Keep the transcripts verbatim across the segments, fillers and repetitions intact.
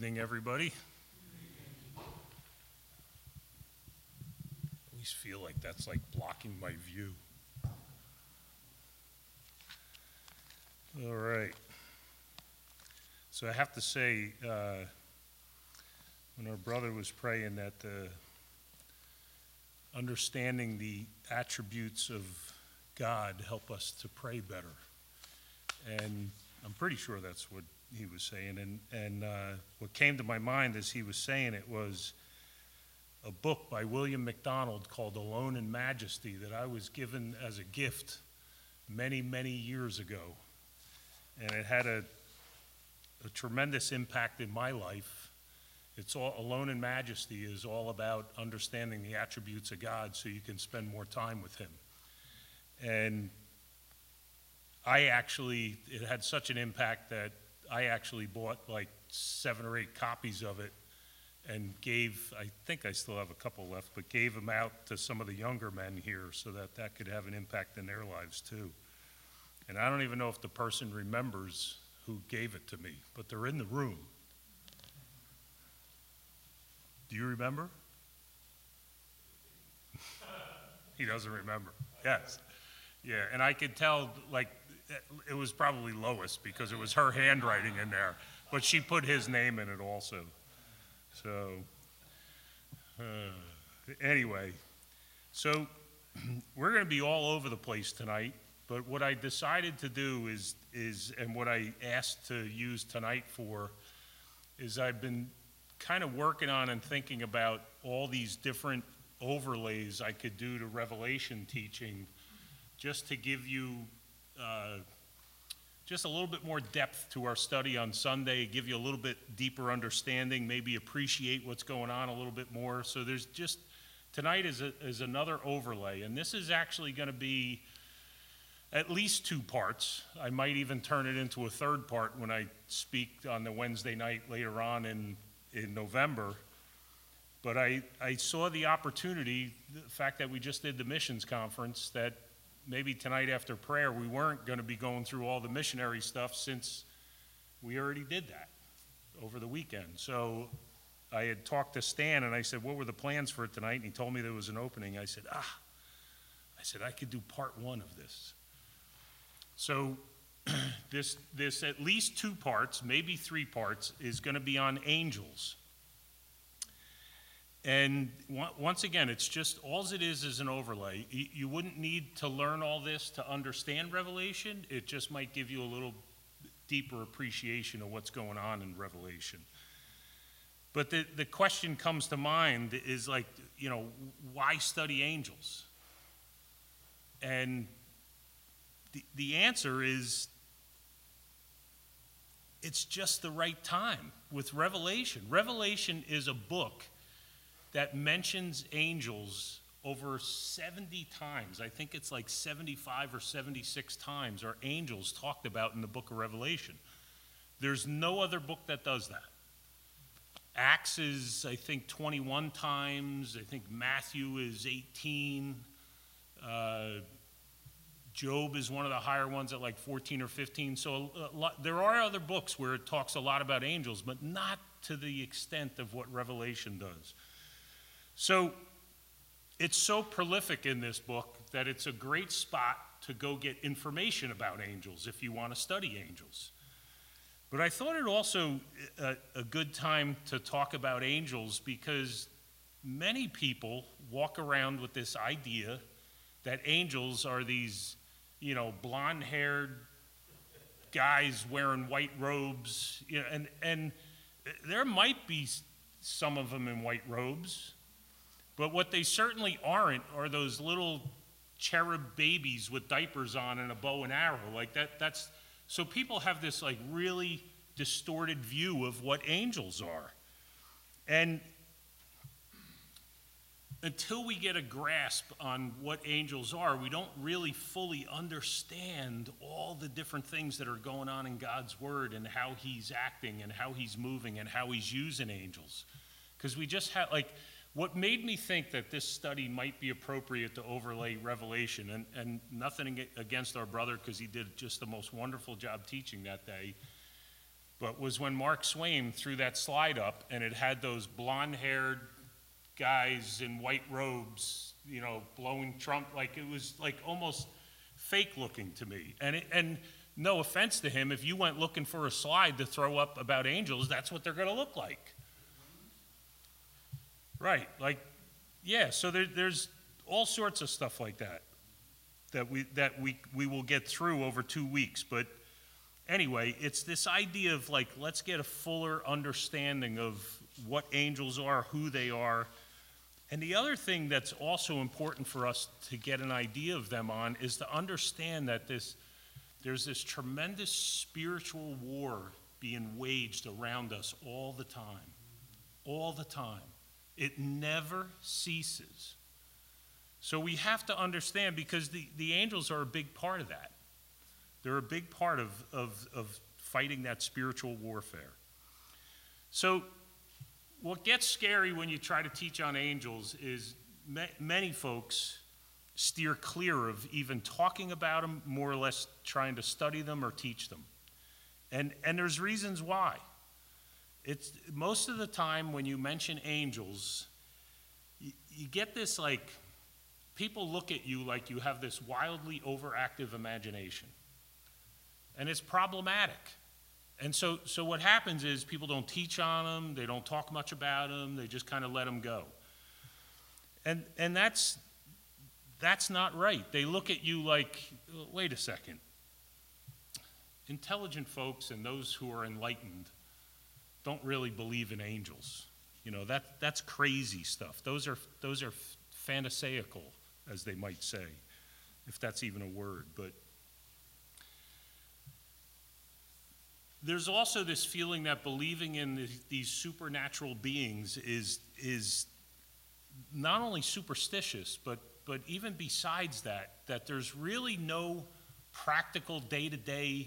Evening, everybody. I always feel like that's like blocking my view. All right. So I have to say, uh, when our brother was praying, that uh, understanding the attributes of God help us to pray better. And I'm pretty sure that's what he was saying. And, and uh, what came to my mind as he was saying it was a book by William MacDonald called Alone in Majesty that I was given as a gift many, many years ago. And it had a, a tremendous impact in my life. It's all, Alone in Majesty is all about understanding the attributes of God so you can spend more time with him. And I actually, it had such an impact that I actually bought like seven or eight copies of it and gave, I think I still have a couple left, but gave them out to some of the younger men here so that that could have an impact in their lives too. And I don't even know if the person remembers who gave it to me, but they're in the room. Do you remember? He doesn't remember. Yes. Yeah, and I could tell, like, it was probably Lois because it was her handwriting in there, but she put his name in it also. So, uh, anyway, so we're going to be all over the place tonight, but what I decided to do is, is, and what I asked to use tonight for, is I've been kind of working on and thinking about all these different overlays I could do to Revelation teaching just to give you uh, just a little bit more depth to our study on Sunday, give you a little bit deeper understanding, maybe appreciate what's going on a little bit more. So there's just, tonight is, a, is another overlay, and this is actually going to be at least two parts. I might even turn it into a third part when I speak on the Wednesday night later on in, in November. But I, I saw the opportunity, the fact that we just did the missions conference, that maybe tonight after prayer we weren't going to be going through all the missionary stuff since we already did that over the weekend. So I had talked to Stan and I said, what were the plans for tonight? And he told me there was an opening. I said, ah, I said, I could do part one of this. So this, this at least two parts, maybe three parts, is going to be on angels. And once again, it's just, all it is is an overlay. You wouldn't need to learn all this to understand Revelation. It just might give you a little deeper appreciation of what's going on in Revelation. But the, the question comes to mind is like, you know, why study angels? And the, the answer is, it's just the right time with Revelation. Revelation is a book that mentions angels over seventy times. I think it's like seventy-five or seventy-six times are angels talked about in the book of Revelation. There's no other book that does that. Acts is, I think, twenty-one times. I think Matthew is eighteen. Uh, Job is one of the higher ones at like fourteen or fifteen. So a lot, there are other books where it talks a lot about angels, but not to the extent of what Revelation does. So it's so prolific in this book that it's a great spot to go get information about angels if you want to study angels. But I thought it also a, a good time to talk about angels because many people walk around with this idea that angels are these, you know, blonde-haired guys wearing white robes, you know, and, and there might be some of them in white robes. But what they certainly aren't are those little cherub babies with diapers on and a bow and arrow. Like that, that's, so people have this like really distorted view of what angels are. And until we get a grasp on what angels are, we don't really fully understand all the different things that are going on in God's word and how he's acting and how he's moving and how he's using angels. Because we just have, like, what made me think that this study might be appropriate to overlay Revelation, and, and nothing against our brother because he did just the most wonderful job teaching that day, but was when Mark Swain threw that slide up and it had those blonde-haired guys in white robes, you know, blowing Trump, like it was like almost fake looking to me. And it, and no offense to him, if you went looking for a slide to throw up about angels, that's what they're going to look like. Right, like, yeah, so there, there's all sorts of stuff like that that we that we we will get through over two weeks. But anyway, it's this idea of like, let's get a fuller understanding of what angels are, who they are. And the other thing that's also important for us to get an idea of them on is to understand that this there's this tremendous spiritual war being waged around us all the time, all the time. It never ceases. So we have to understand, because the, the angels are a big part of that. They're a big part of, of, of fighting that spiritual warfare. So what gets scary when you try to teach on angels is ma- many folks steer clear of even talking about them, more or less trying to study them or teach them. And, and there's reasons why. It's most of the time when you mention angels, you, you get this like, people look at you like you have this wildly overactive imagination. And it's problematic. And so, so what happens is people don't teach on them, they don't talk much about them, they just kind of let them go. And, and that's, that's not right. They look at you like, wait a second. Intelligent folks and those who are enlightened don't really believe in angels. You know, that, that's crazy stuff. Those are, those are phantasaical, as they might say, if that's even a word. But there's also this feeling that believing in the, these supernatural beings is, is not only superstitious, but, but even besides that, that there's really no practical day-to-day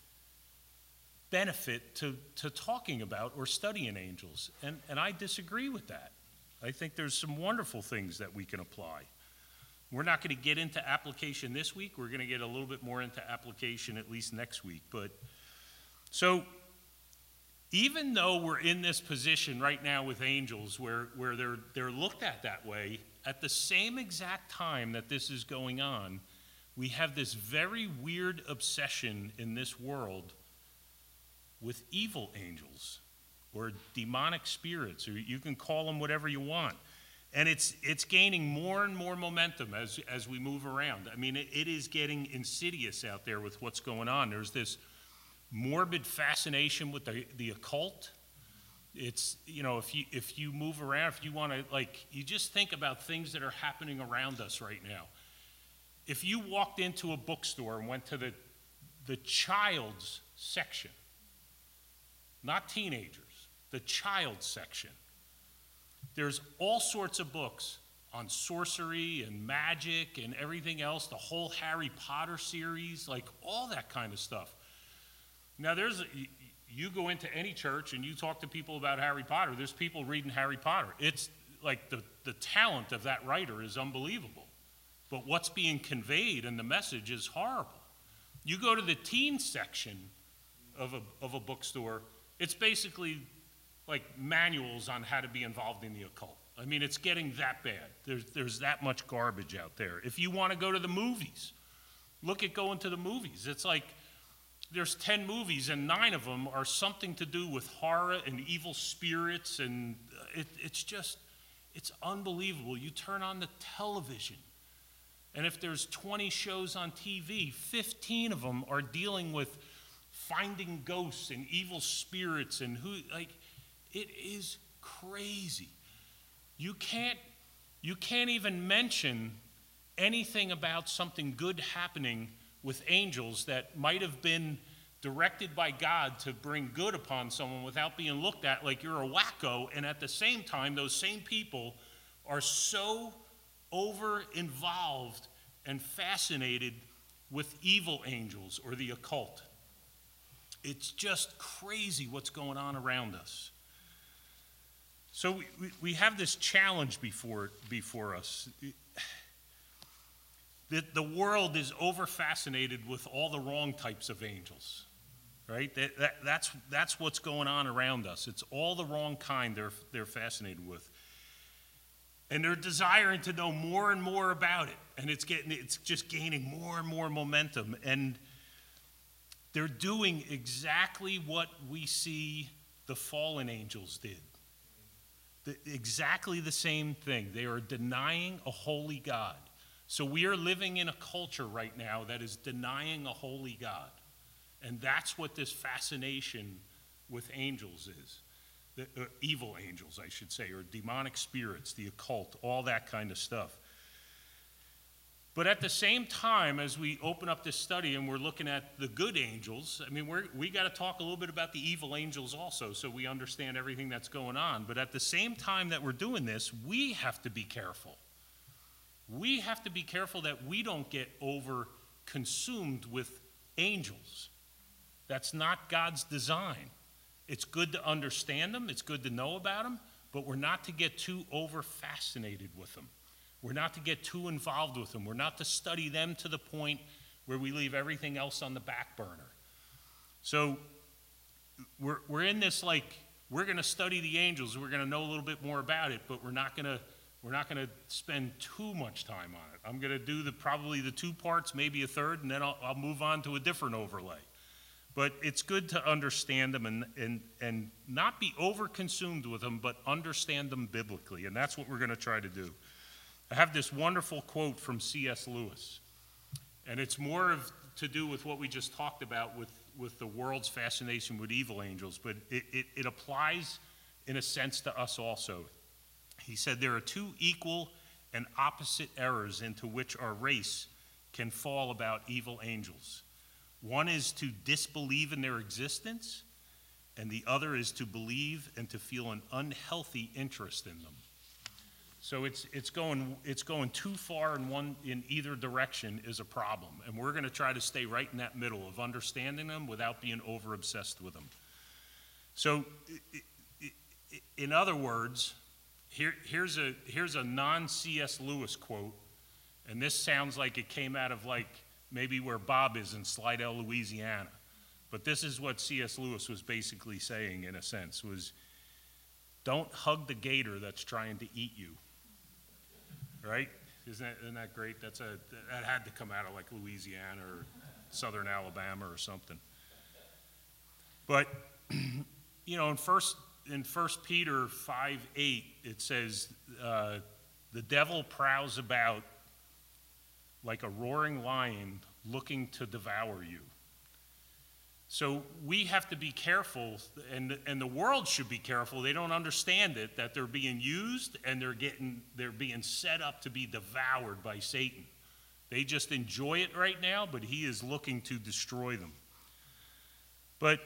benefit to, to talking about or studying angels. And, and I disagree with that. I think there's some wonderful things that we can apply. We're not going to get into application this week. We're going to get a little bit more into application at least next week. But so even though we're in this position right now with angels where, where they're, they're looked at that way, at the same exact time that this is going on, we have this very weird obsession in this world with evil angels or demonic spirits, or you can call them whatever you want. And it's it's gaining more and more momentum as, as we move around. I mean, it, it is getting insidious out there with what's going on. There's this morbid fascination with the, the occult. It's, you know, if you if you move around, if you want to, like, you just think about things that are happening around us right now. If you walked into a bookstore and went to the the child's section, not teenagers, the child section, there's all sorts of books on sorcery and magic and everything else, the whole Harry Potter series, like all that kind of stuff. Now, there's a, you go into any church and you talk to people about Harry Potter, there's people reading Harry Potter. It's like the, the talent of that writer is unbelievable. But what's being conveyed in the message is horrible. You go to the teen section of a, of a bookstore, it's basically like manuals on how to be involved in the occult. I mean, it's getting that bad. There's, there's that much garbage out there. If you want to go to the movies, look at going to the movies. It's like there's ten movies and nine of them are something to do with horror and evil spirits, and it, it's just, it's unbelievable. You turn on the television, and if there's twenty shows on T V, fifteen of them are dealing with finding ghosts and evil spirits, and who, like, it is crazy. You can't, you can't even mention anything about something good happening with angels that might have been directed by God to bring good upon someone without being looked at like you're a wacko, and at the same time, those same people are so over-involved and fascinated with evil angels or the occult. It's just crazy what's going on around us. So we, we, we have this challenge before, before us. The, the world is over-fascinated with all the wrong types of angels. right? That, that, that's, that's what's going on around us. It's all the wrong kind they're, they're fascinated with. And they're desiring to know more and more about it. And it's getting, it's just gaining more and more momentum. And they're doing exactly what we see the fallen angels did. The, exactly the same thing. They are denying a holy God. So we are living in a culture right now that is denying a holy God. And that's what this fascination with angels is. The, uh, evil angels, I should say, or demonic spirits, the occult, all that kind of stuff. But at the same time, as we open up this study and we're looking at the good angels, I mean, we're, we got to talk a little bit about the evil angels also, so we understand everything that's going on. But at the same time that we're doing this, we have to be careful. We have to be careful that we don't get over consumed with angels. That's not God's design. It's good to understand them, it's good to know about them, but we're not to get too over fascinated with them. We're not to get too involved with them. We're not to study them to the point where we leave everything else on the back burner. So we're, we're in this, like, we're going to study the angels, we're going to know a little bit more about it, but we're not going to we're not going to spend too much time on it. I'm going to do the probably the two parts, maybe a third, and then I'll, I'll move on to a different overlay. But it's good to understand them and, and, and not be over-consumed with them, but understand them biblically, and that's what we're going to try to do. I have this wonderful quote from C S Lewis, and it's more of to do with what we just talked about with, with the world's fascination with evil angels, but it, it, it applies in a sense to us also. He said, "There are two equal and opposite errors into which our race can fall about evil angels. One is to disbelieve in their existence, and the other is to believe and to feel an unhealthy interest in them." So it's it's going it's going too far in one in either direction is a problem, and we're going to try to stay right in that middle of understanding them without being over obsessed with them. So, in other words, here here's a here's a non-C S Lewis quote, and this sounds like it came out of like maybe where Bob is in Slidell, Louisiana. But this is what C S Lewis was basically saying, in a sense, was don't hug the gator that's trying to eat you. Right? Isn't that, isn't that great? That's a, that had to come out of like Louisiana or southern Alabama or something. But, you know, in first, in First Peter five eight, it says, uh, the devil prowls about like a roaring lion looking to devour you. So we have to be careful, and, and the world should be careful. They don't understand it, that they're being used and they're getting they're being set up to be devoured by Satan. They just enjoy it right now, but he is looking to destroy them. But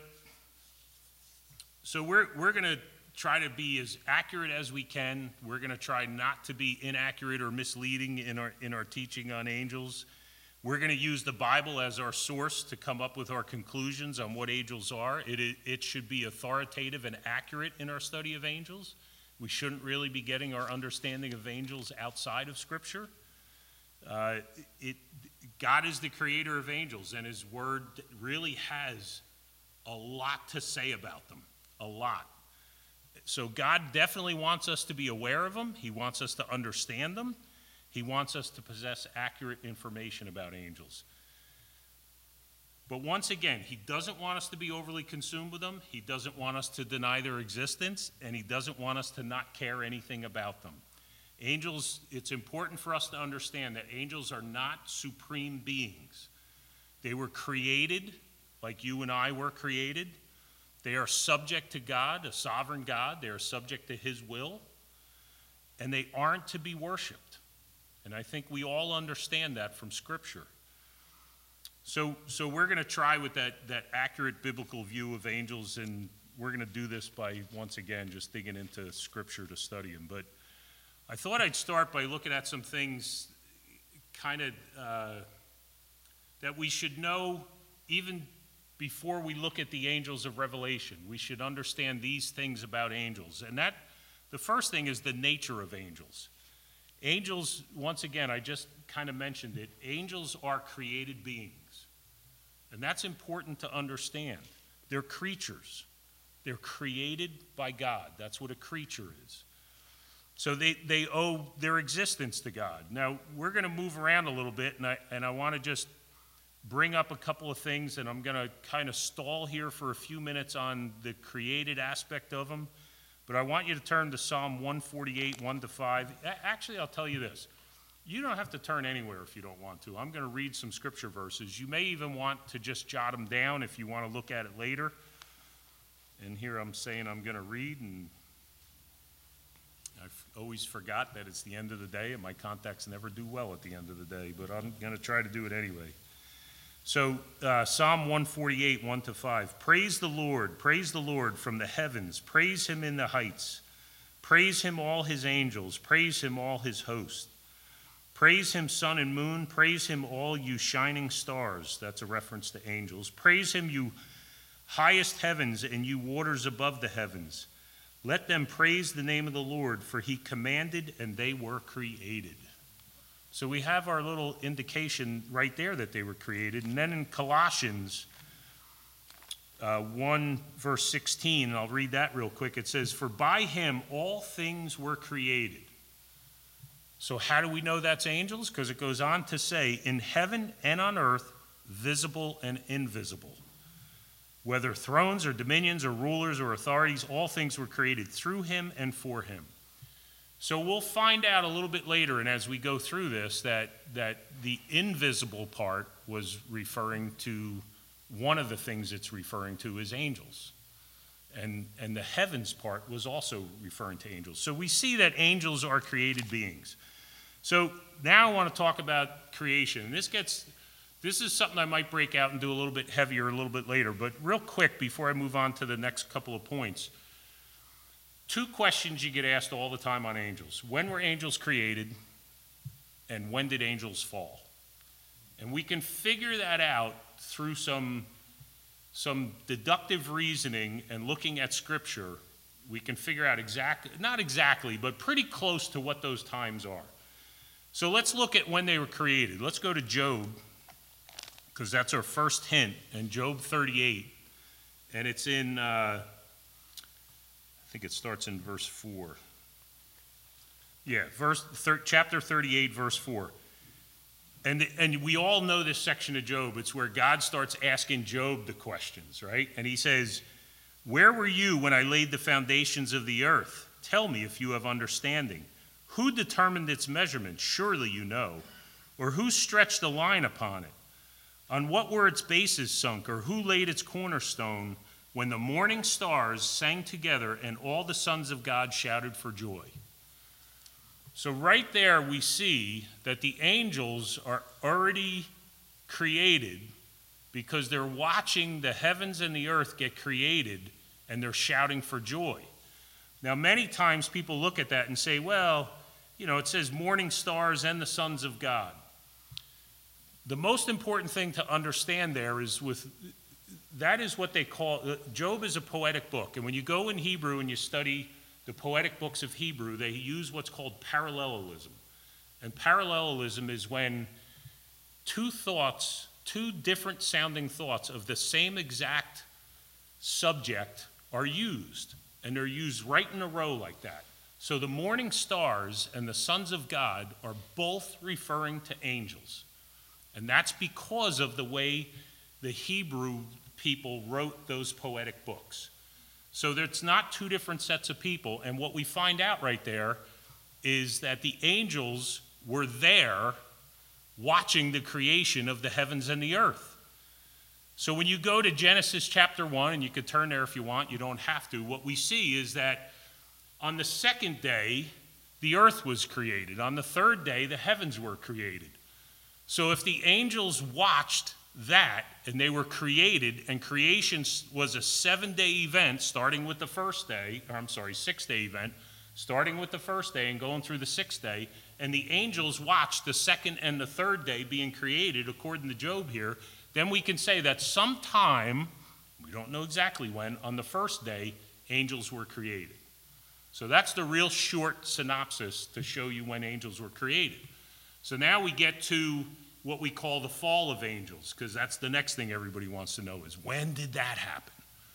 so we're we're going to try to be as accurate as we can. We're going to try not to be inaccurate or misleading in our in our teaching on angels. We're going to use the Bible as our source to come up with our conclusions on what angels are. It, it should be authoritative and accurate in our study of angels. We shouldn't really be getting our understanding of angels outside of Scripture. Uh, it, God is the creator of angels, and his word really has a lot to say about them, a lot. So God definitely wants us to be aware of them. He wants us to understand them. He wants us to possess accurate information about angels. But once again, he doesn't want us to be overly consumed with them. He doesn't want us to deny their existence, and he doesn't want us to not care anything about them. Angels, it's important for us to understand that angels are not supreme beings. They were created like you and I were created. They are subject to God, a sovereign God. They are subject to his will, and they aren't to be worshiped. And I think we all understand that from Scripture. So, so we're going to try with that, that accurate biblical view of angels, and we're going to do this by, once again, just digging into Scripture to study them. But I thought I'd start by looking at some things kind of uh, that we should know even before we look at the angels of Revelation. We should understand these things about angels. And that, the first thing is the nature of angels. Angels, once again, I just kind of mentioned it, angels are created beings. And that's important to understand. They're creatures. They're created by God. That's what a creature is. So they, they owe their existence to God. Now, we're going to move around a little bit, and I, and I want to just bring up a couple of things, and I'm going to kind of stall here for a few minutes on the created aspect of them. But I want you to turn to Psalm one forty-eight, one to five. Actually, I'll tell you this. You don't have to turn anywhere if you don't want to. I'm going to read some scripture verses. You may even want to just jot them down if you want to look at it later. And here I'm saying I'm going to read, and I've always forgot that it's the end of the day, and my contacts never do well at the end of the day, but I'm going to try to do it anyway. So uh, Psalm one forty-eight, one to five. Praise the Lord, praise the Lord from the heavens. Praise him in the heights. Praise him all his angels. Praise him all his host. Praise him, sun and moon. Praise him, all you shining stars. That's a reference to angels. Praise him, you highest heavens and you waters above the heavens. Let them praise the name of the Lord, for he commanded and they were created. So we have our little indication right there that they were created. And then in Colossians uh, one, verse sixteen, and I'll read that real quick. It says, for by him all things were created. So how do we know that's angels? Because it goes on to say, in heaven and on earth, visible and invisible. Whether thrones or dominions or rulers or authorities, all things were created through him and for him. So we'll find out a little bit later, and as we go through this, that, that the invisible part was referring to, one of the things it's referring to is angels. And, and the heavens part was also referring to angels. So we see that angels are created beings. So now I want to talk about creation. And this gets, this is something I might break out and do a little bit heavier a little bit later. But real quick, before I move on to the next couple of points, two questions you get asked all the time on angels. When were angels created? And when did angels fall? And we can figure that out through some, some deductive reasoning and looking at Scripture. We can figure out exactly, not exactly, but pretty close to what those times are. So let's look at when they were created. Let's go to Job, because that's our first hint, in Job thirty-eight. And it's in, uh, I think it starts in verse four. Yeah, verse thir- chapter thirty-eight, verse four. And, and we all know this section of Job. It's where God starts asking Job the questions, right? And he says, where were you when I laid the foundations of the earth? Tell me if you have understanding. Who determined its measurement? Surely you know. Or who stretched the line upon it? On what were its bases sunk? Or who laid its cornerstone when the morning stars sang together and all the sons of God shouted for joy? So right there we see that the angels are already created because they're watching the heavens and the earth get created and they're shouting for joy. Now, many times people look at that and say, well, you know, it says morning stars and the sons of God. The most important thing to understand there is with, that is what they call, Job is a poetic book. And when you go in Hebrew and you study the poetic books of Hebrew, they use what's called parallelism. And parallelism is when two thoughts, two different sounding thoughts of the same exact subject are used. And they're used right in a row like that. So the morning stars and the sons of God are both referring to angels. And that's because of the way the Hebrew people wrote those poetic books. So there's not two different sets of people. And what we find out right there is that the angels were there watching the creation of the heavens and the earth. So when you go to Genesis chapter one, and you could turn there if you want, you don't have to, what we see is that on the second day, the earth was created. On the third day, the heavens were created. So if the angels watched that, and they were created, and creation was a seven-day event, starting with the first day, or I'm sorry, six-day event, starting with the first day and going through the sixth day, and the angels watched the second and the third day being created, according to Job here, then we can say that sometime, we don't know exactly when, on the first day, angels were created. So that's the real short synopsis to show you when angels were created. So now we get to what we call the fall of angels, because that's the next thing everybody wants to know is, when did that happen?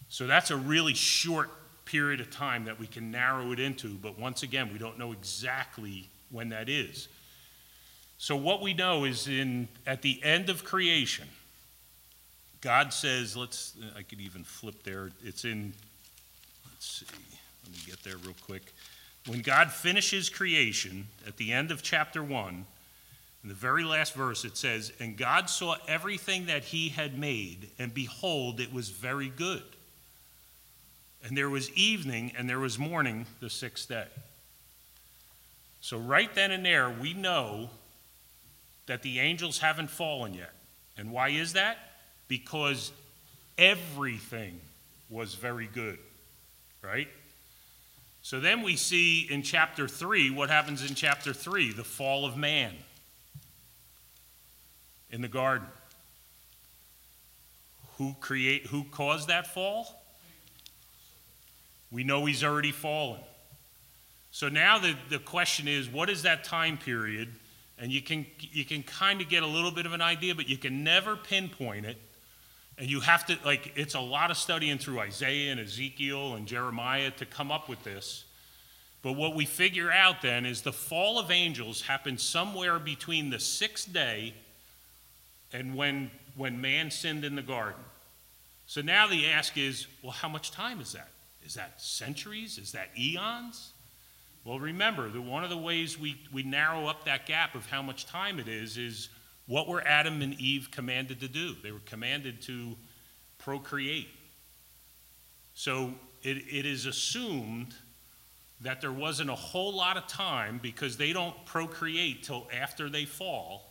So that's a really short period of time that we can narrow it into, but once again, we don't know exactly when that is. So what we know is in at the end of creation, God says, let's, I could even flip there. It's in, let's see, let me get there real quick. When God finishes creation, at the end of chapter one, in the very last verse, it says, "And God saw everything that he had made, and behold, it was very good. And there was evening, and there was morning the sixth day." So right then and there, we know that the angels haven't fallen yet. And why is that? Because everything was very good, right? So then we see in chapter three, what happens in chapter three? The fall of man in the garden. Who create, who caused that fall? We know he's already fallen. So now the, the question is, what is that time period? And you can you can kind of get a little bit of an idea, but you can never pinpoint it. And you have to, like, it's a lot of studying through Isaiah and Ezekiel and Jeremiah to come up with this. But what we figure out then is the fall of angels happened somewhere between the sixth day and when, when man sinned in the garden. So now the ask is, well, how much time is that? Is that centuries? Is that eons? Well, remember, that one of the ways we, we narrow up that gap of how much time it is is what were Adam and Eve commanded to do? They were commanded to procreate. So it, it is assumed that there wasn't a whole lot of time because they don't procreate till after they fall.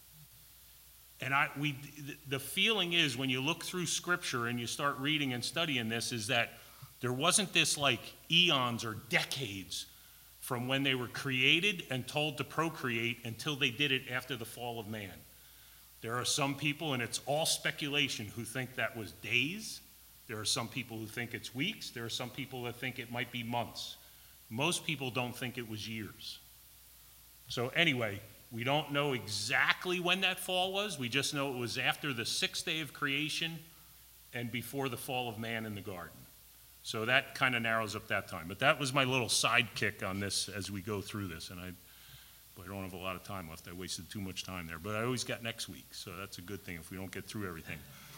And I, we, the feeling is when you look through Scripture and you start reading and studying this is that there wasn't this like eons or decades from when they were created and told to procreate until they did it after the fall of man. There are some people, and it's all speculation, who think that was days. There are some people who think it's weeks. There are some people that think it might be months. Most people don't think it was years. So anyway, we don't know exactly when that fall was. We just know it was after the sixth day of creation and before the fall of man in the garden. So that kind of narrows up that time. But that was my little sidekick on this as we go through this. And I, but I don't have a lot of time left. I wasted too much time there. But I always got next week. So that's a good thing if we don't get through everything.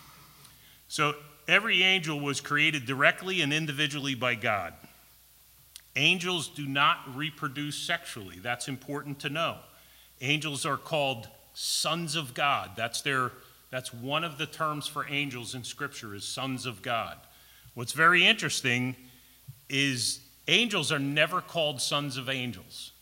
So every angel was created directly and individually by God. Angels do not reproduce sexually. That's important to know. Angels are called sons of God. That's their, that's one of the terms for angels in Scripture is sons of God. What's very interesting is angels are never called sons of angels.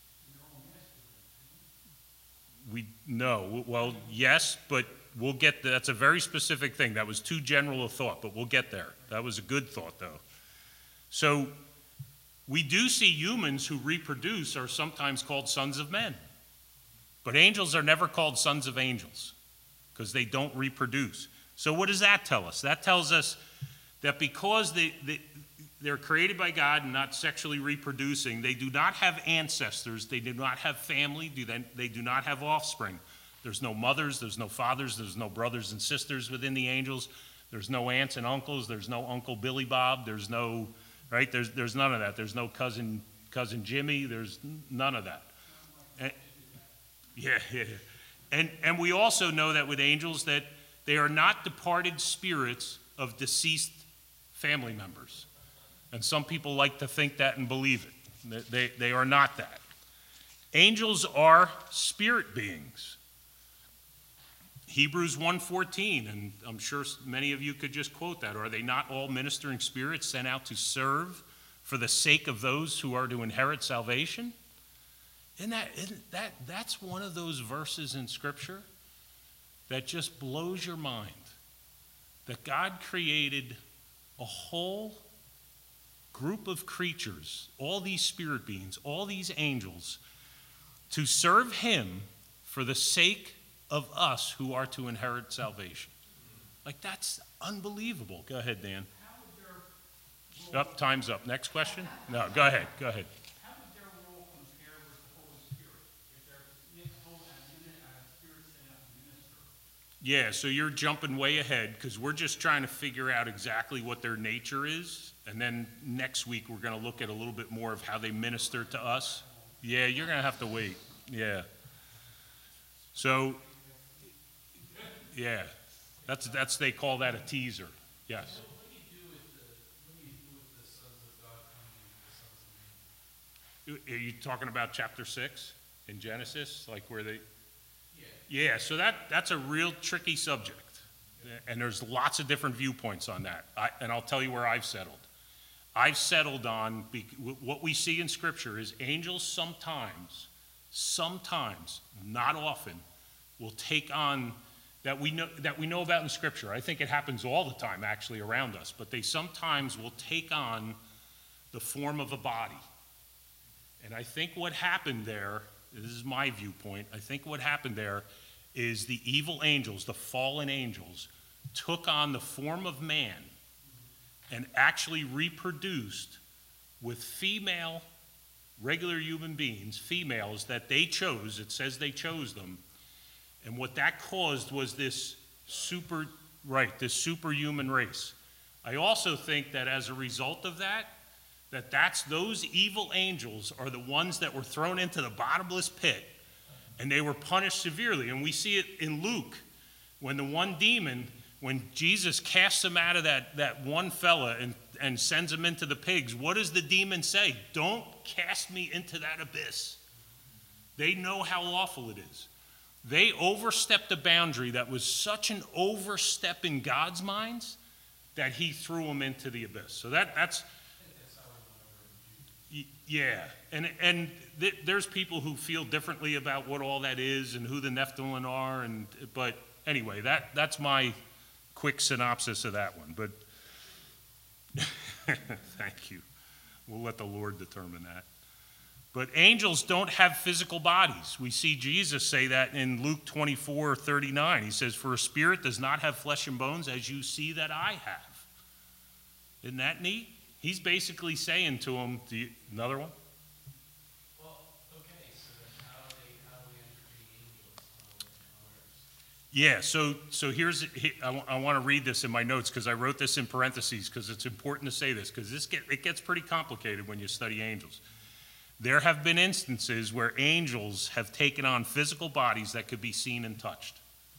We know, well, yes, but we'll get, that's a very specific thing. That was too general a thought, but we'll get there. That was a good thought, though. So we do see humans who reproduce are sometimes called sons of men. But angels are never called sons of angels because they don't reproduce. So what does that tell us? That tells us that because they, they, they're created by God and not sexually reproducing, they do not have ancestors, they do not have family, do they, they do not have offspring. There's no mothers, there's no fathers, there's no brothers and sisters within the angels, there's no aunts and uncles, there's no Uncle Billy Bob, there's no, right, there's, there's none of that. There's no cousin, cousin Jimmy, there's none of that. And, yeah, yeah. And, and we also know that with angels that they are not departed spirits of deceased family members. And some people like to think that and believe it. They, they are not that. Angels are spirit beings. Hebrews one fourteen, and I'm sure many of you could just quote that. Are they not all ministering spirits sent out to serve for the sake of those who are to inherit salvation? Isn't that, isn't that, that's one of those verses in Scripture that just blows your mind. That God created a whole group of creatures, all these spirit beings, all these angels, to serve him for the sake of us who are to inherit salvation. Like, that's unbelievable. Go ahead, Dan. Up, time's up. Next question? No, go ahead. Go ahead. How would their role compare with the Holy Spirit? If they're told that spirit sent out to minister, Yeah, so you're jumping way ahead because we're just trying to figure out exactly what their nature is. And then next week, we're going to look at a little bit more of how they minister to us. Yeah, you're going to have to wait. Yeah. So, yeah, that's, that's, they call that a teaser. Yes. What do you do with the, what do you do with the sons of God coming to the sons of man? Are you talking about chapter six in Genesis, like where they? Yeah. Yeah, so that, that's a real tricky subject. And there's lots of different viewpoints on that. I, and I'll tell you where I've settled. I've settled on be, what we see in Scripture is angels sometimes, sometimes, not often, will take on that we know that we know about in Scripture. I think it happens all the time, actually, around us. But they sometimes will take on the form of a body. And I think what happened there, this is my viewpoint, I think what happened there is the evil angels, the fallen angels, took on the form of man and actually reproduced with female, regular human beings, females that they chose. It says they chose them. And what that caused was this super, right, this superhuman race. I also think that as a result of that, that that's those evil angels are the ones that were thrown into the bottomless pit, and they were punished severely. And we see it in Luke, when the one demon, when Jesus casts him out of that, that one fella and, and sends him into the pigs, what does the demon say? Don't cast me into that abyss. They know how awful it is. They overstepped a boundary that was such an overstep in God's minds that he threw them into the abyss. So that that's, yeah. And and th- there's people who feel differently about what all that is and who the Nephilim are. And but anyway, that that's my quick synopsis of that one. But thank you. We'll let the Lord determine that. But angels don't have physical bodies. We see Jesus say that in Luke twenty-four thirty-nine. He says, "For a spirit does not have flesh and bones, as you see that I have." Isn't that neat? He's basically saying to him, do you, another one? Well, okay, so then how do they, how do we entertain angels on earth? Yeah, so so here's, I, I want to read this in my notes because I wrote this in parentheses because it's important to say this because this get, it gets pretty complicated when you study angels. There have been instances where angels have taken on physical bodies that could be seen and touched.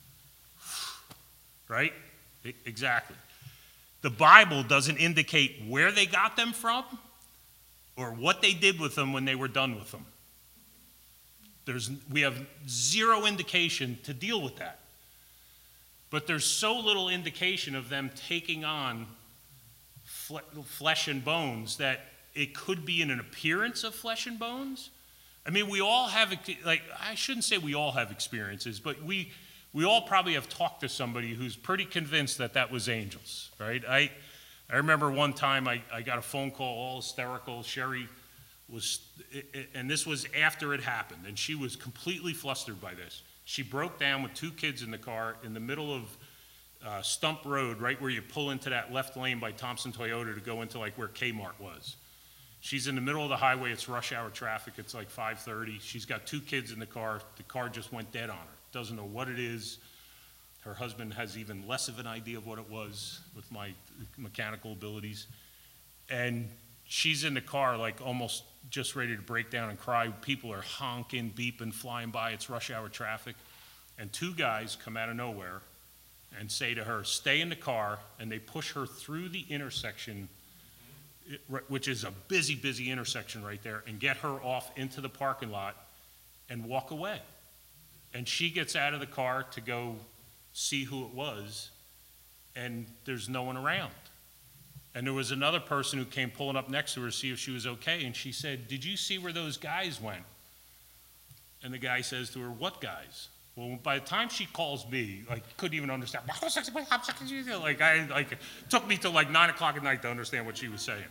Right? I, exactly. The Bible doesn't indicate where they got them from or what they did with them when they were done with them. There's, we have zero indication to deal with that. But there's so little indication of them taking on fle- flesh and bones that it could be in an appearance of flesh and bones. I mean, we all have, like, I shouldn't say we all have experiences, but we we all probably have talked to somebody who's pretty convinced that that was angels, right? I I remember one time I, I got a phone call, all hysterical. Sherry was, and this was after it happened, and she was completely flustered by this. She broke down with two kids in the car in the middle of uh, Stump Road, right where you pull into that left lane by Thompson Toyota to go into like where Kmart was. She's in the middle of the highway. It's rush hour traffic. It's like five thirty. She's got two kids in the car. The car just went dead on her. Doesn't know what it is. Her husband has even less of an idea of what it was with my mechanical abilities. And she's in the car like almost just ready to break down and cry. People are honking, beeping, flying by. It's rush hour traffic. And two guys come out of nowhere and say to her, "Stay in the car," and they push her through the intersection, which is a busy, busy intersection right there, and get her off into the parking lot and walk away. And she gets out of the car to go see who it was, and there's no one around. And there was another person who came pulling up next to her to see if she was okay, and she said, "Did you see where those guys went?" And the guy says to her, "What guys?" Well, by the time she calls me, like, couldn't even understand. Like, I, like, it took me till like nine o'clock at night to understand what she was saying.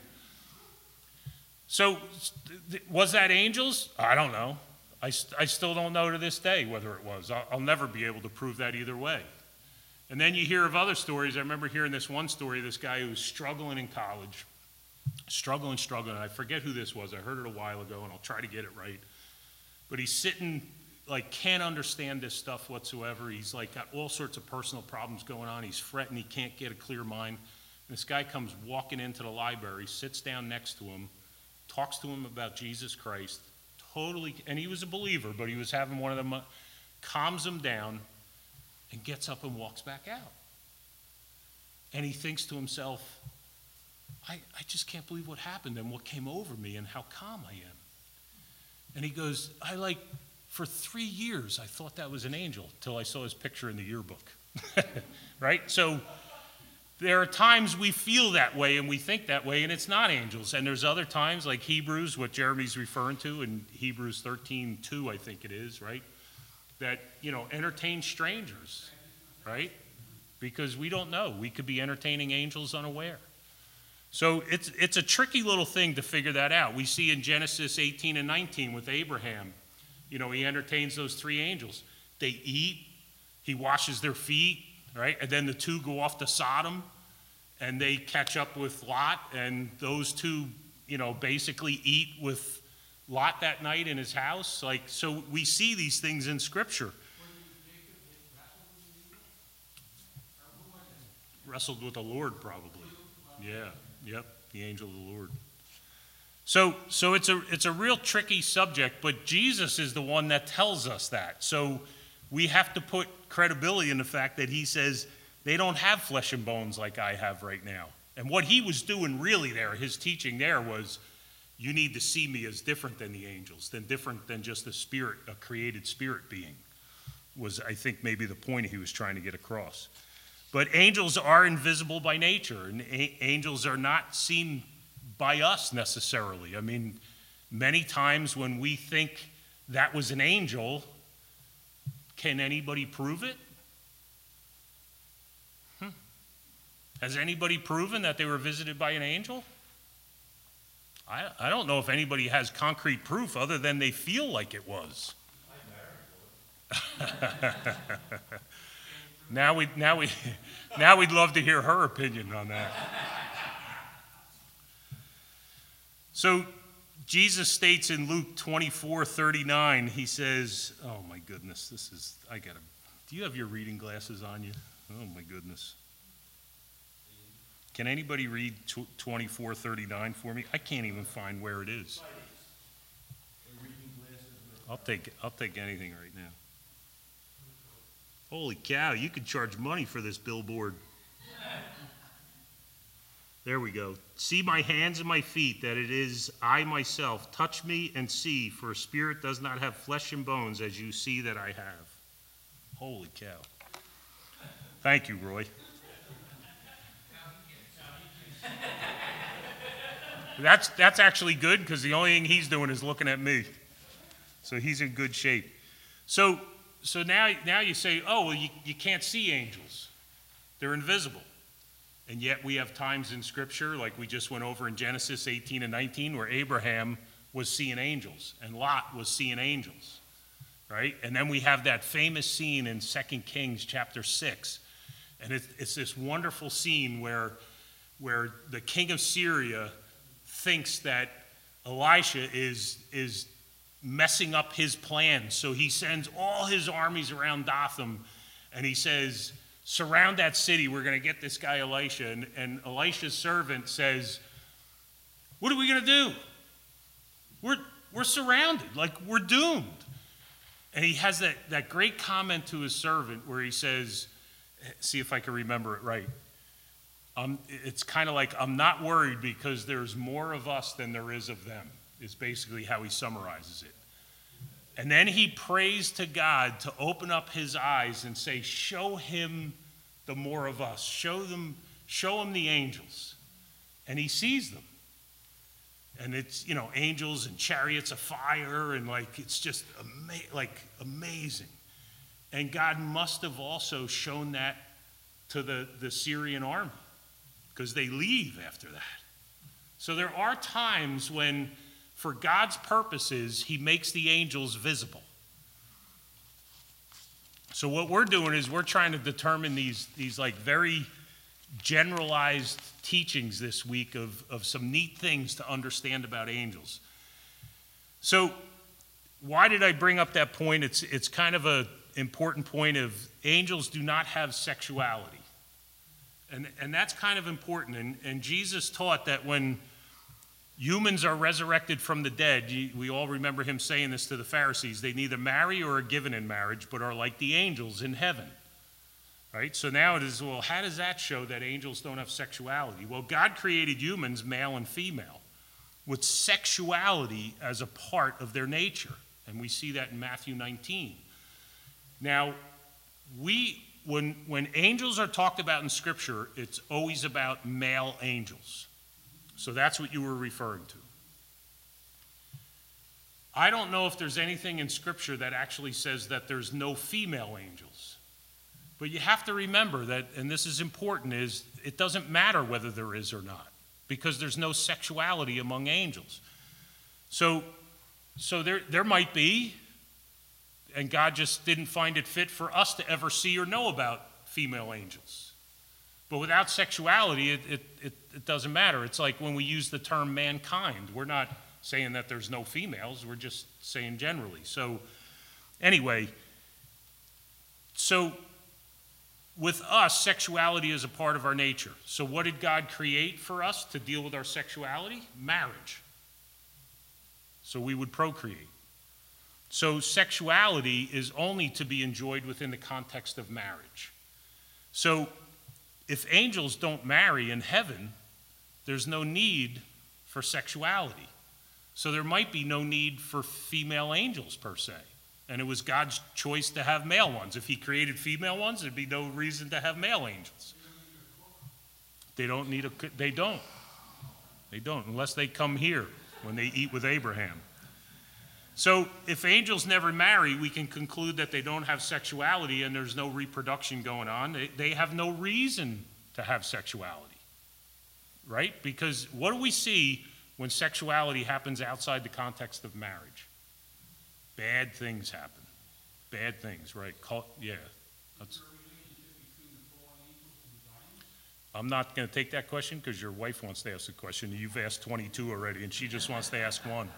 So, was that angels? I don't know. I, I still don't know to this day whether it was. I'll, I'll never be able to prove that either way. And then you hear of other stories. I remember hearing this one story, this guy who was struggling in college, struggling, struggling. I forget who this was. I heard it a while ago, and I'll try to get it right. But he's sitting like can't understand this stuff whatsoever. He's like got all sorts of personal problems going on. He's fretting. He can't get a clear mind. And this guy comes walking into the library, sits down next to him, talks to him about Jesus Christ, totally, and he was a believer, but he was having one of them, uh, calms him down, and gets up and walks back out. And he thinks to himself, I, I just can't believe what happened and what came over me and how calm I am. And he goes, I like, for three years, I thought that was an angel till I saw his picture in the yearbook. Right? So there are times we feel that way and we think that way, and it's not angels. And there's other times, like Hebrews, what Jeremy's referring to in Hebrews thirteen two, I think it is, right? That, you know, entertain strangers, right? Because we don't know. We could be entertaining angels unaware. So it's it's a tricky little thing to figure that out. We see in Genesis eighteen and nineteen with Abraham, you know, he entertains those three angels. They eat, he washes their feet, right? And then the two go off to Sodom, and they catch up with Lot, and those two, you know, basically eat with Lot that night in his house. Like, so we see these things in Scripture. Wrestled with the Lord, probably. Yeah, yep, the angel of the Lord. So, so it's a it's a real tricky subject, but Jesus is the one that tells us that. So we have to put credibility in the fact that he says they don't have flesh and bones like I have right now. And what he was doing really there, his teaching there was, you need to see me as different than the angels, than different than just a spirit, a created spirit being, was I think maybe the point he was trying to get across. But angels are invisible by nature, and a- angels are not seen by us necessarily. I mean, many times when we think that was an angel, can anybody prove it? Hmm. Has anybody proven that they were visited by an angel? I, I don't know if anybody has concrete proof other than they feel like it was. Now we now we now we'd love to hear her opinion on that. So Jesus states in Luke twenty-four thirty-nine, he says, oh my goodness, this is, I gotta, do you have your reading glasses on you? Oh my goodness. Can anybody read twenty-four thirty-nine for me? I can't even find where it is. I'll take I'll take anything right now. Holy cow, you could charge money for this billboard. There we go. See my hands and my feet, that it is I myself. Touch me and see, for a spirit does not have flesh and bones as you see that I have. Holy cow. Thank you, Roy. That's, that's actually good, because the only thing he's doing is looking at me. So he's in good shape. So so now, now you say, oh, well, you, you can't see angels. They're invisible. And yet we have times in Scripture, like we just went over in Genesis eighteen and nineteen, where Abraham was seeing angels, and Lot was seeing angels, right? And then we have that famous scene in Second Kings chapter six. And it, it's this wonderful scene where, where the king of Syria thinks that Elisha is, is messing up his plans. So he sends all his armies around Dothan, and he says, surround that city. We're going to get this guy Elisha. And, and Elisha's servant says, what are we going to do? We're, we're surrounded. Like, we're doomed. And he has that, that great comment to his servant where he says, see if I can remember it right. Um, it's kind of like, I'm not worried because there's more of us than there is of them, is basically how he summarizes it. And then he prays to God to open up his eyes and say, show him the more of us. Show them, show him the angels. And he sees them. And it's, you know, angels and chariots of fire, and like, it's just ama- like amazing. And God must have also shown that to the, the Syrian army, because they leave after that. So there are times when, for God's purposes, he makes the angels visible. So what we're doing is we're trying to determine these, these like very generalized teachings this week of, of some neat things to understand about angels. So why did I bring up that point? It's, it's kind of an important point of angels do not have sexuality. And, and that's kind of important. And, and Jesus taught that when humans are resurrected from the dead, you, we all remember him saying this to the Pharisees, they neither marry or are given in marriage, but are like the angels in heaven. Right? So now it is, well, how does that show that angels don't have sexuality? Well, God created humans, male and female, with sexuality as a part of their nature. And we see that in Matthew nineteen. Now, we, when, when angels are talked about in Scripture, it's always about male angels. So that's what you were referring to. I don't know if there's anything in Scripture that actually says that there's no female angels. But you have to remember that, and this is important, is it doesn't matter whether there is or not, because there's no sexuality among angels. So, so there, there might be, and God just didn't find it fit for us to ever see or know about female angels. But without sexuality, it, it, it, it doesn't matter. It's like when we use the term mankind. We're not saying that there's no females. We're just saying generally. So anyway, so with us, sexuality is a part of our nature. So what did God create for us to deal with our sexuality? Marriage. So we would procreate. So sexuality is only to be enjoyed within the context of marriage. So if angels don't marry in heaven, there's no need for sexuality. So there might be no need for female angels per se. And it was God's choice to have male ones. If he created female ones, there'd be no reason to have male angels. They don't need a, they don't. They don't, unless they come here when they eat with Abraham. So if angels never marry, we can conclude that they don't have sexuality and there's no reproduction going on. They, they have no reason to have sexuality, right? Because what do we see when sexuality happens outside the context of marriage? Bad things happen. Bad things, right? Cult, yeah. That's, I'm not going to take that question because your wife wants to ask a question. You've asked twenty-two already, and she just wants to ask one.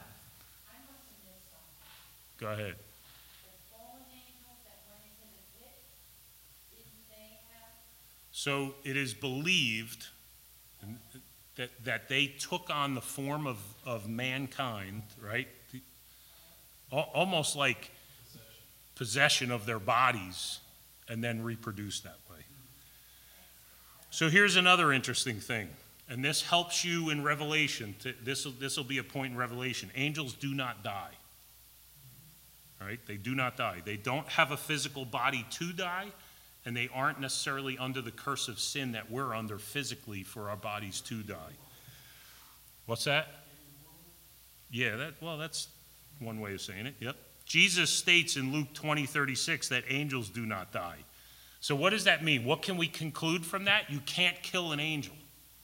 Go ahead. So it is believed that, that they took on the form of, of mankind, right? The, almost like possession of their bodies and then reproduced that way. So here's another interesting thing, and this helps you in Revelation. This will this will be a point in Revelation. Angels do not die. All right? They do not die. They don't have a physical body to die, and they aren't necessarily under the curse of sin that we're under physically for our bodies to die. What's that? Yeah, that well, that's one way of saying it. Yep. Jesus states in Luke twenty thirty-six that angels do not die. So what does that mean? What can we conclude from that? You can't kill an angel.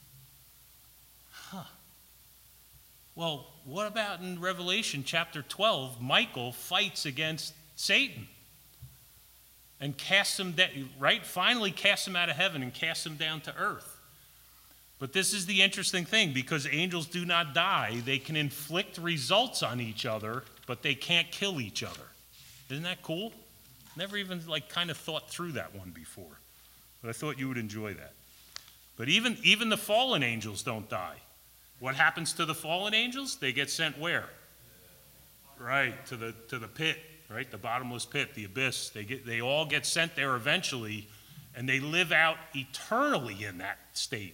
Huh. Well, what about in Revelation chapter twelve? Michael fights against Satan and casts him down, right? Finally casts him out of heaven and casts him down to earth. But this is the interesting thing, because angels do not die. They can inflict results on each other, but they can't kill each other. Isn't that cool? Never even like kind of thought through that one before. But I thought you would enjoy that. But even, even the fallen angels don't die. What happens to the fallen angels? They get sent where? Right, to the to the pit, right? The bottomless pit, the abyss. They get they all get sent there eventually, and they live out eternally in that state.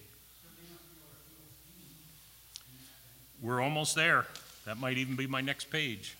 We're almost there. That might even be my next page.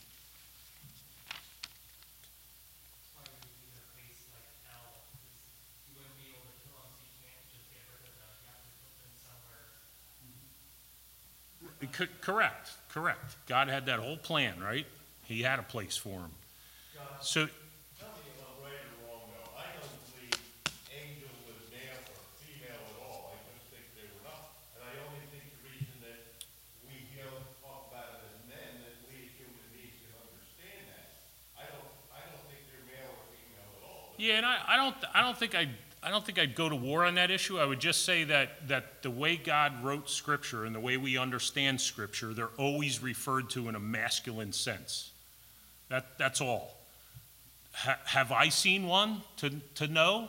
Co- correct, correct. God had that whole plan, right? He had a place for him. God, So, tell me if I'm right or wrong, though. I don't believe angel was male or female at all. I just think they were not. And I only think the reason that we don't talk about it as men, that we as human beings can understand that. I don't, I don't think they're male or female at all. yeah, and I, I don't, I don't think I, I don't think I'd go to war on that issue. I would just say that that the way God wrote Scripture and the way we understand Scripture, they're always referred to in a masculine sense. That, that's all. Ha, have I seen one to, to know?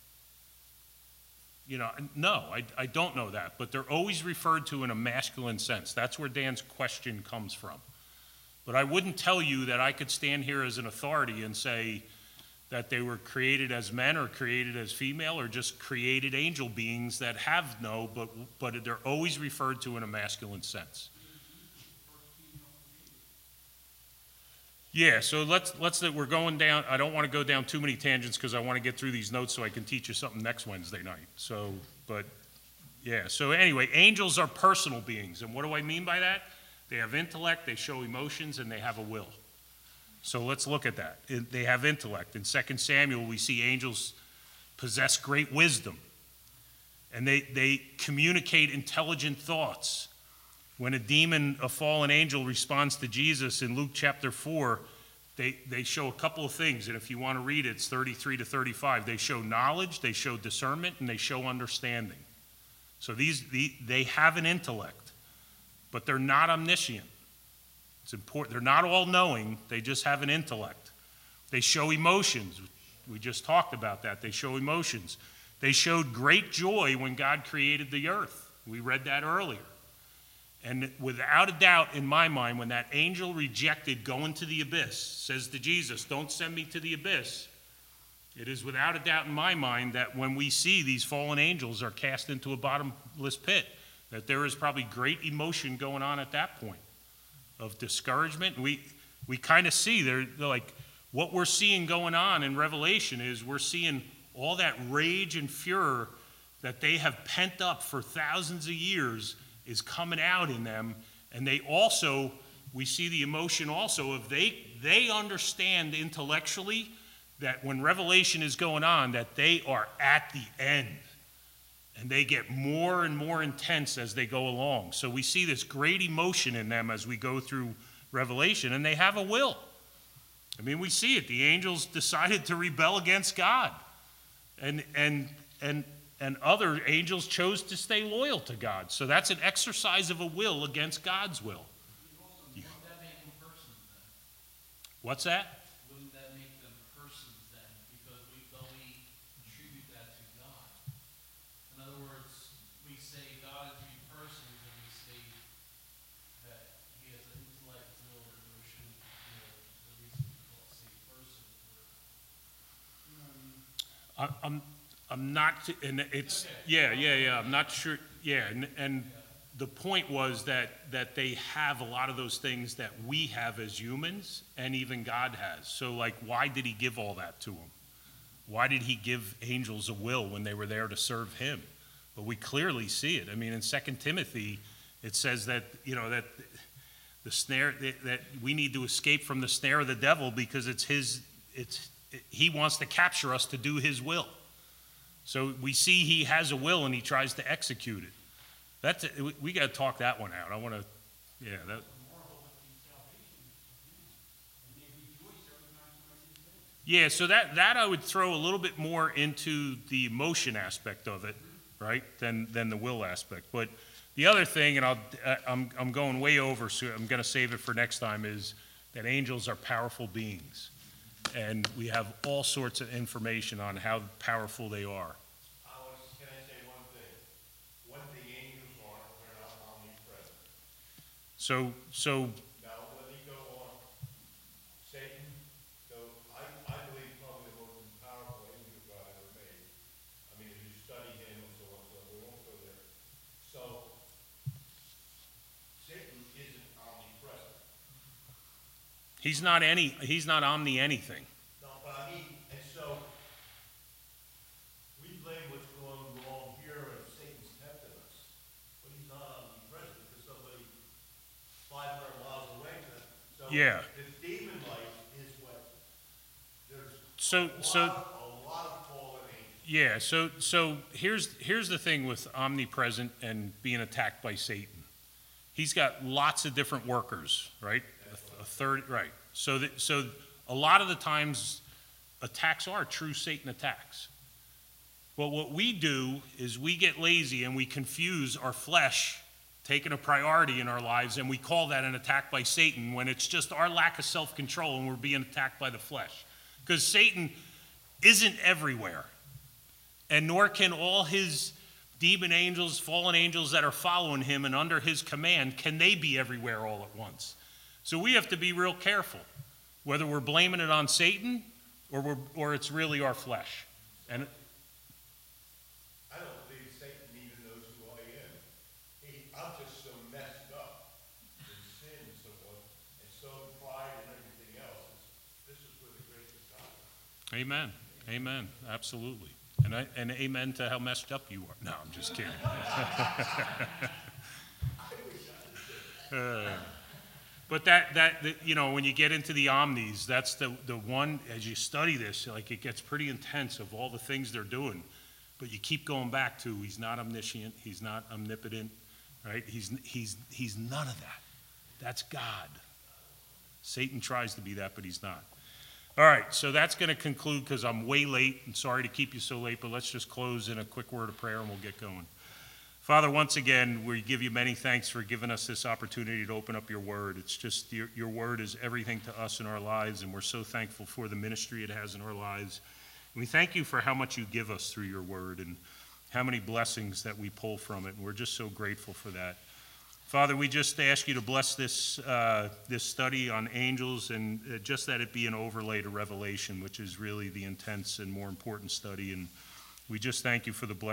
You know, no, I, I don't know that, but they're always referred to in a masculine sense. That's where Dan's question comes from. But I wouldn't tell you that I could stand here as an authority and say that they were created as men or created as female or just created angel beings that have no, but, but they're always referred to in a masculine sense. Yeah, so let's, let's, we're going down, I don't want to go down too many tangents because I want to get through these notes so I can teach you something next Wednesday night. So, but, yeah, so anyway, angels are personal beings. And what do I mean by that? They have intellect, they show emotions, and they have a will. So let's look at that. It- They have intellect. In Second Samuel, we see angels possess great wisdom. And they, they communicate intelligent thoughts. When a demon, a fallen angel, responds to Jesus in Luke chapter four, they, they show a couple of things. And if you want to read it, it's thirty-three to thirty-five. They show knowledge, they show discernment, and they show understanding. So these, the, they have an intellect, but they're not omniscient. It's important. They're not all-knowing. They just have an intellect. They show emotions. We just talked about that. They show emotions. They showed great joy when God created the earth. We read that earlier. And without a doubt, in my mind, when that angel rejected going to the abyss, says to Jesus, don't send me to the abyss, it is without a doubt in my mind that when we see these fallen angels are cast into a bottomless pit, that there is probably great emotion going on at that point of discouragement. We, we kind of see, they're, they're like, what we're seeing going on in Revelation is we're seeing all that rage and furor that they have pent up for thousands of years is coming out in them. And they also, we see the emotion also of they, they understand intellectually that when Revelation is going on, that they are at the end. And they get more and more intense as they go along. So we see this great emotion in them as we go through Revelation, and they have a will. I mean, we see it. The angels decided to rebel against God. And, and, and, and other angels chose to stay loyal to God. So that's an exercise of a will against God's will. Wouldn't that make them persons then? What's that? Wouldn't that make them persons then? Because we, though we attribute that to God. In other words, we say God is three persons, and we say that he has an intellect, will, emotion, you know, the reason we call it say person. Or, you know what I mean? I- I'm, I'm not, and it's, Okay. yeah, yeah, yeah, I'm not sure, yeah, and, and the point was that, that they have a lot of those things that we have as humans, and even God has. So, like, why did he give all that to them? Why did he give angels a will when they were there to serve him? But we clearly see it. I mean, in Second Timothy, it says that, you know, that the snare, that, that we need to escape from the snare of the devil because it's his, it's, he wants to capture us to do his will. So we see he has a will and he tries to execute it. That's, we, we got to talk that one out. I want to, yeah, that. Yeah, so that, that I would throw a little bit more into the emotion aspect of it, right, than, than the will aspect. But the other thing, and I'll, I'm, I'm going way over, so I'm going to save it for next time, is that angels are powerful beings. And we have all sorts of information on how powerful they are. Alex, can I say one thing? One thing angels are, they're not omnipresent. So, so Now, let me go on. Satan, so I, I believe probably the most powerful angel God ever made. I mean, if you study him and so on, so we won't go there. So, Satan isn't omnipresent. he's not any, he's not omni anything. No, but I mean, and so, we blame what's going wrong here and Satan's tempting us. But he's not omnipresent because somebody five hundred miles away from him. So Yeah. the demon life is what, there's So, a so, lot, a lot of fallen angels. yeah, so, so here's, here's the thing with omnipresent and being attacked by Satan. He's got lots of different workers, right? A, a third, right. So that, so a lot of the times attacks are true Satan attacks. But what we do is we get lazy and we confuse our flesh taken a priority in our lives, and we call that an attack by Satan when it's just our lack of self-control and we're being attacked by the flesh. Because Satan isn't everywhere, and nor can all his demon angels, fallen angels that are following him and under his command, can they be everywhere all at once? So we have to be real careful, whether we're blaming it on Satan or we're, or it's really our flesh. And I don't believe Satan even knows who I am. He, I'm just so messed up in sin and so forth, and so in pride and everything else. This is where the grace of God is. amen, amen, absolutely. And, I, and amen to how messed up you are. No, I'm just kidding. Uh, but that, that, that, you know, when you get into the omnis, that's the, the one, as you study this, like it gets pretty intense of all the things they're doing. But you keep going back to, he's not omniscient, he's not omnipotent, right? He's, he's, he's none of that. That's God. Satan tries to be that, but he's not. All right, so that's going to conclude because I'm way late, and sorry to keep you so late, but let's just close in a quick word of prayer and we'll get going. Father, once again, we give you many thanks for giving us this opportunity to open up your word. It's just your, your word is everything to us in our lives, and we're so thankful for the ministry it has in our lives. And we thank you for how much you give us through your word and how many blessings that we pull from it, and we're just so grateful for that. Father, we just ask you to bless this uh, this study on angels, and uh, just that it be an overlay to Revelation, which is really the intense and more important study. And we just thank you for the blessing.